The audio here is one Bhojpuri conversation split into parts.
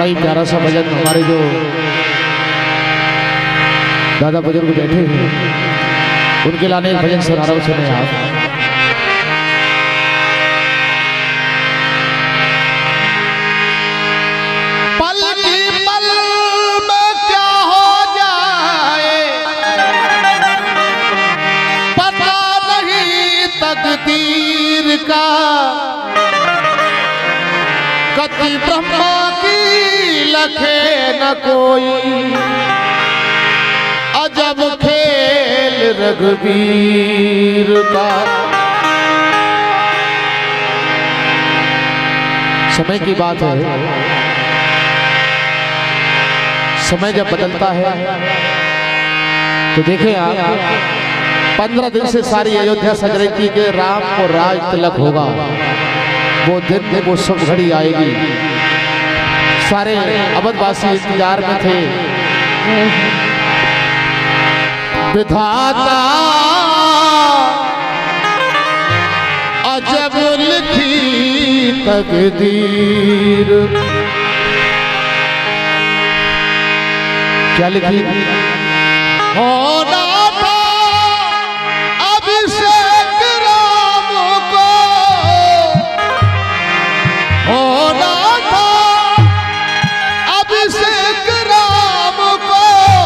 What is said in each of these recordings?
बड़ा ही प्यारा सा भजन हमारे जो दादा बुजुर्ग बैठे हैं उनके लाने एक भजन सुना रहा हूं, सुने आप। तकदीर का गति ब्रह्मा की लखे न कोई, अजब खेल रघुवीर का। समय की बात है, समय जब बदलता है तो देखें आप 15 दिन से सारी अयोध्या सज रही थी कि राम को राज तिलक होगा, वो दिन वो शुभ घड़ी आएगी। सारे अवधवासी इंतजार में थे। विधाता अजब लिखी तकदीर, क्या लिखी? होना अभिषेक राम को, होना था अभिषेक राम को,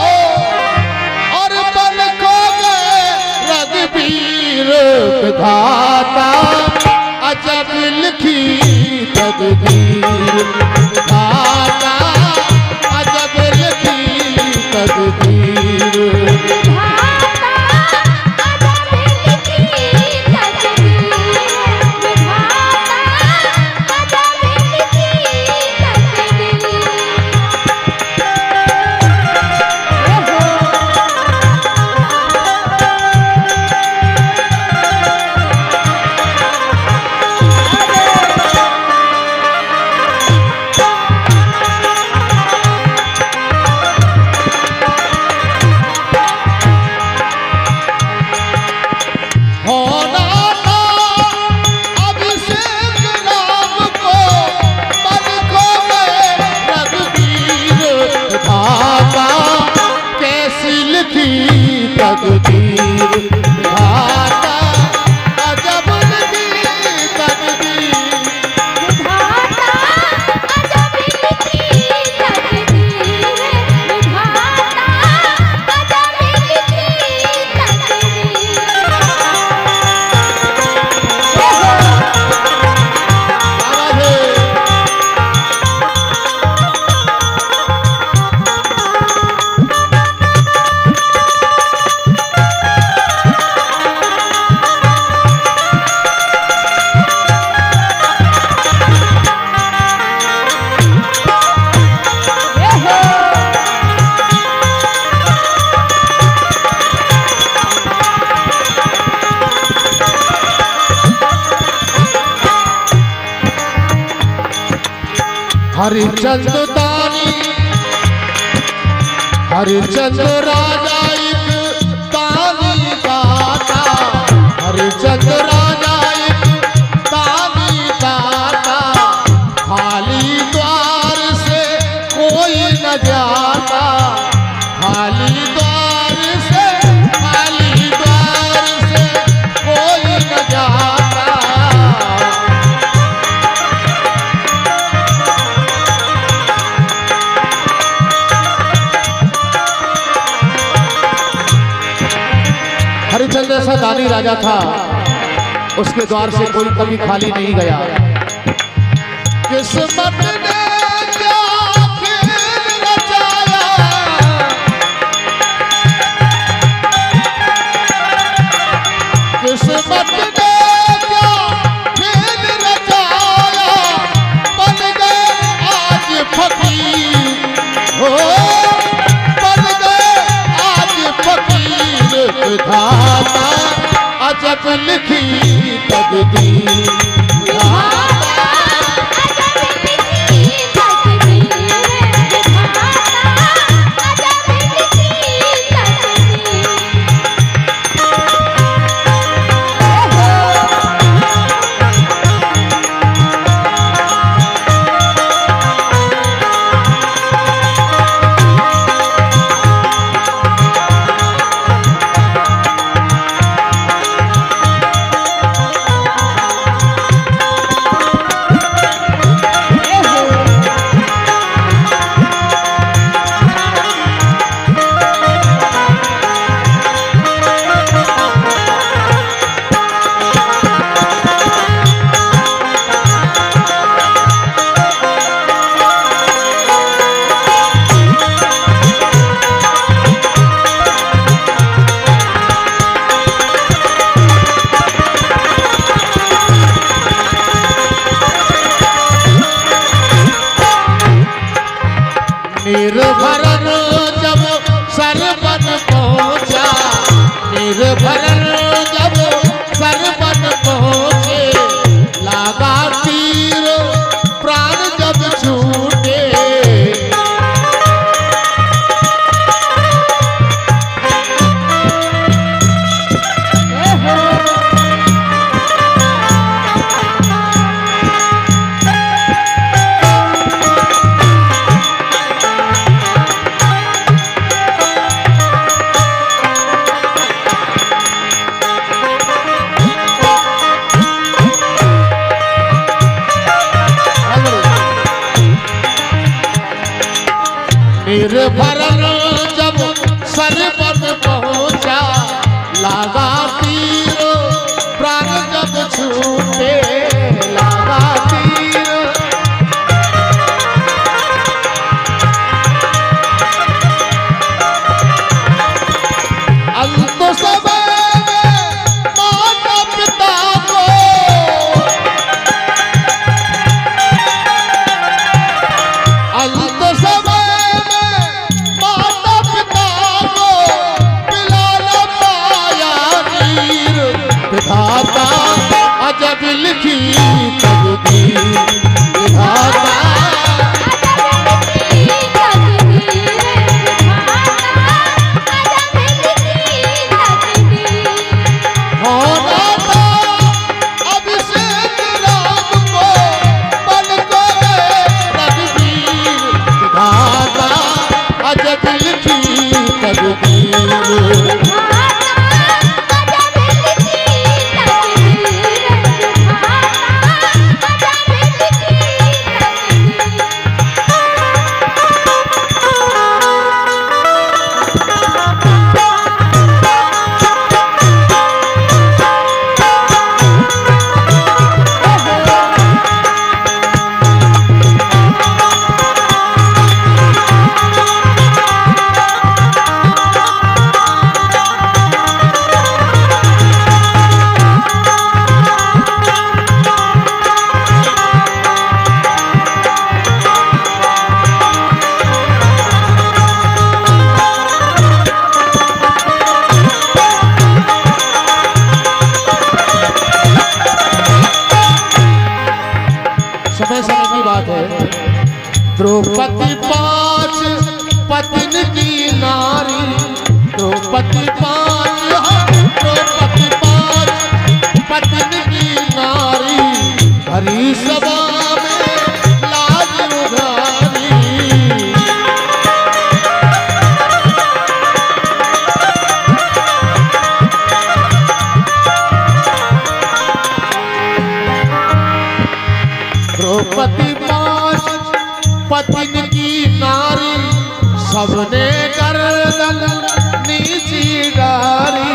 और बन को गए रघुवीर। विधाता अजब लिखी तकदीर, विधाता अजब लिखी तकदीर। हरिचंद दानी हरिचंद राजा एक दानी दाता, हरिचंद राजा एक दानी दाता। खाली द्वार से कोई न जाता, खाली द्वार से, खाली द्वार से कोई न जाता। हरिचंद ऐसा दानी राजा था, उसके द्वार से कोई कभी खाली नहीं गया। किस्मत ने क्या खेल रचाया, किस्मत ने क्या खेल रचाया, बन गए आज फकीर, हो बन गए आज फकीर। विधाता अजब लिखी तकदीर, निर्भरन जब सरबन पहुंचा, निर्भरन जब सरबन पहुंचे, लागा तीर प्राण जब छूटे। निर्भरन जब सरबन पहुंचा, लागा तीर प्राण जब छूटे, लागा तीर। अंत समय में माता पिता को, अंत समय विधाता अजब लिखी तकदीर, विधाता होना था अभिषेक राम को बन गए रघुवीर, विधाता अजब लिखी तकदीर। समय समय की बात है। द्रौपदी 5 पत्नी की नारी, द्रौपदी 5, द्रौपदी 5 पत्नी की नारी, हरी सभा में लाज उधारी। द्रौपदी 5 पत्नी की नारी, सबने गर्दन नीची डारी।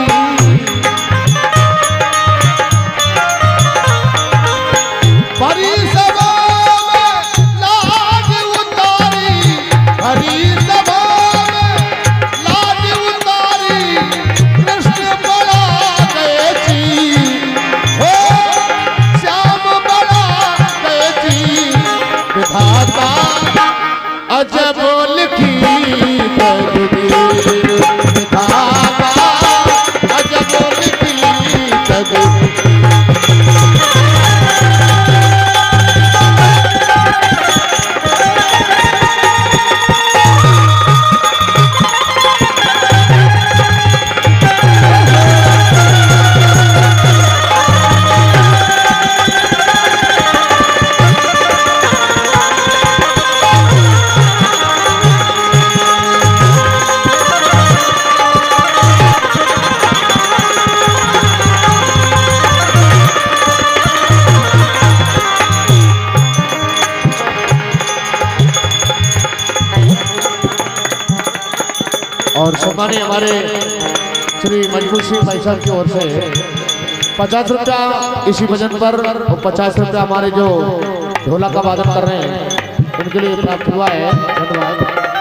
हरी सभा में लाज उतारी, हरी सभा में लाज उतारी, कृष्ण बड़ा गए थी, हो श्याम बड़ा गए थी। विधाता अजब लिखी तकदीर, विधाता अजब लिखी तकदीर। और सम्मानीय हमारे श्री मजबूर सिंह भाई साहब की ओर से 50 रुपया इसी भजन पर और 50 रुपया हमारे जो ढोलक का वादन कर रहे हैं उनके लिए प्राप्त हुआ है। धन्यवाद।